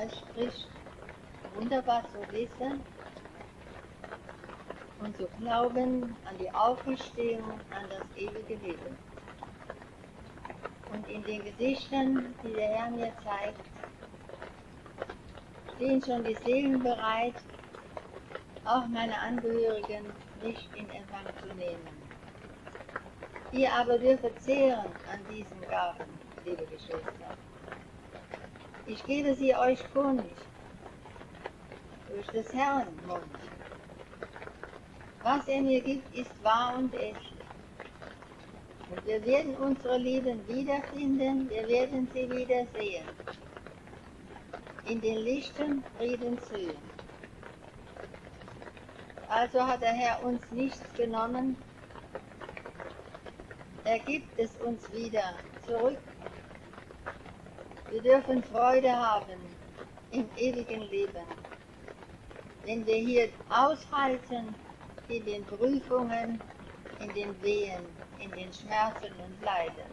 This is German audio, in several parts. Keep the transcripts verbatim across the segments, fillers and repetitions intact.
Herr spricht, wunderbar zu wissen und zu glauben an die Auferstehung, an das ewige Leben. Und in den Gesichtern, die der Herr mir zeigt, stehen schon die Seelen bereit, auch meine Angehörigen nicht in Empfang zu nehmen. Ihr aber dürft zehren an diesem Gaben, liebe Geschwister. Ich gebe sie euch kund, durch des Herrn Mund. Was er mir gibt, ist wahr und echt. Und wir werden unsere Lieben wiederfinden, wir werden sie wiedersehen. In den lichten Friedenshöhen. Also hat der Herr uns nichts genommen, er gibt es uns wieder zurück. Wir dürfen Freude haben im ewigen Leben, wenn wir hier aushalten in den Prüfungen, in den Wehen, in den Schmerzen und Leiden.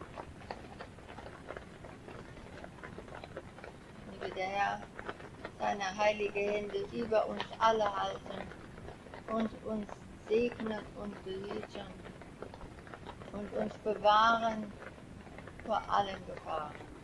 Möge der Herr seine heiligen Hände über uns alle halten und uns segnen und behüten und uns bewahren vor allen Gefahren.